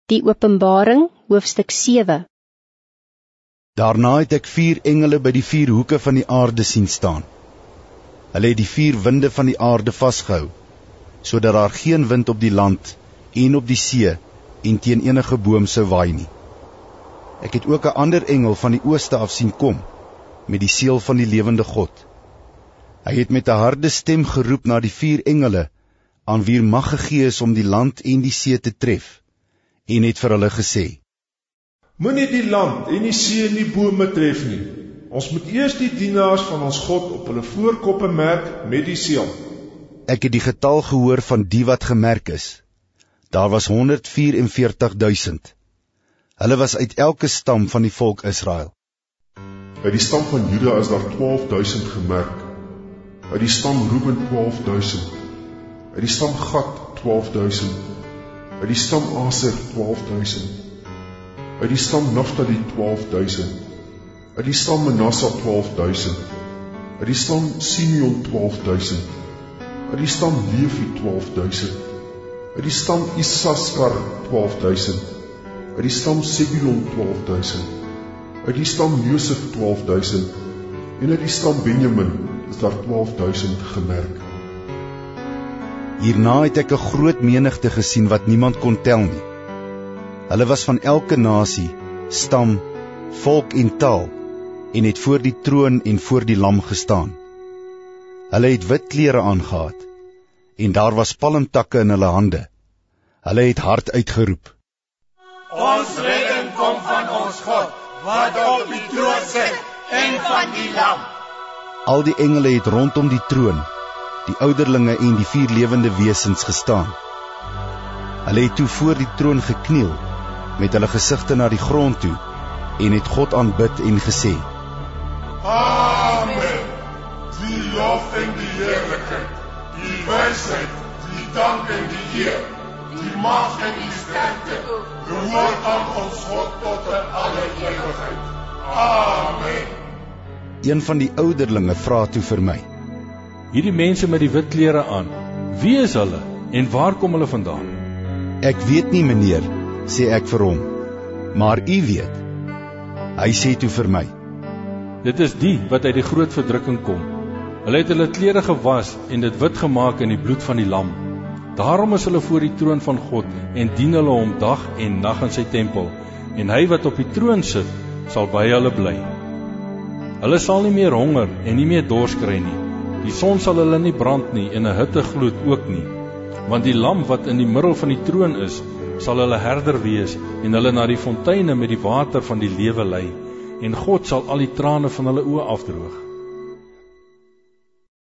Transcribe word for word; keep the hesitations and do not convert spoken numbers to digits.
Die Openbaring, hoofstuk sewe. Daarna het ek vier engele by die vier hoeke van die aarde sien staan. Hulle het die vier winde van die aarde vasgehou, sodat daar geen wind op die land en op die see en teen enige boom sou waai nie. Ek het ook 'n ander engel van die ooste af sien kom, met die seël van die lewende God. Hy het met 'n harde stem geroep na die vier engele, aan wie mag gegee is om die land en die see te tref, en het vir hulle gesê: Moenie die land en die see en die bome tref nie. Ons moet eers die dienaars van ons God op hulle voorkoppe merk met die seël. Ek het die getal gehoor van die wat gemerk is. Daar was honderd vyf en veertig duisend. Hulle was uit elke stam van die volk Israel. Uit die stam van Juda is daar twaalf duisend gemerk. Uit die stam Reuben twaalf duisend. Uit die stam Gad twaalf duisend. Uit die stam Aser twaalf duisend. Uit die stam Naphtali twaalf duisend. Uit die stam Manasse twaalf duisend. Uit die stam Simeon twaalf duisend. Uit die stam Levi twaalf duisend. Uit die stam Issachar twaalf duisend. Uit die stam Zebulon twaalf duisend. Uit die stam Josef twaalf duisend. En uit die stam Benjamin is daar twaalf duisend gemerk. Hierna het ek 'n groot menigte gesien wat niemand kon tel nie. Hulle was van elke nasie, stam, volk en taal, en het voor die troon en voor die lam gestaan. Hulle het wit klere aangehad, en daar was palmtakke in hulle hande. Hulle het hard uitgeroep: Ons redding kom van ons God, wat op die troon sit, en van die lam. Al die engele het rondom die troon, die ouderlinge en die vier lewende wesens gestaan. Hulle het toe voor die troon gekniel, met hulle gesigte na die grond toe, en het God aanbid en gesê: Amen. Die lof en die heerlikheid, die wysheid, die dank en die eer, die mag en die sterkte, behoort aan ons God tot in alle ewigheid. Amen. Een van die ouderlinge vra toe vir my: Hierdie mense met die wit klere aan, wie is hulle en waar kom hulle vandaan? Ek weet nie, meneer, sê ek vir hom, maar u weet. Hy sê toe vir my: Dit is die wat uit die groot verdrukking kom. Hulle het hulle klere gewas en dit wit gemaak in die bloed van die lam. Daarom is hulle voor die troon van God en dien hulle hom dag en nag in sy tempel, en hy wat op die troon sit, sal by hulle bly. Hulle sal nie meer honger en nie meer dors kry nie. Die son sal hulle nie brand nie en 'n hittegloed ook nie, want die lam wat in die middel van die troon is, sal hulle herder wees en hulle na die fonteine met die water van die lewe lei, en God sal al die trane van hulle oë afdroog.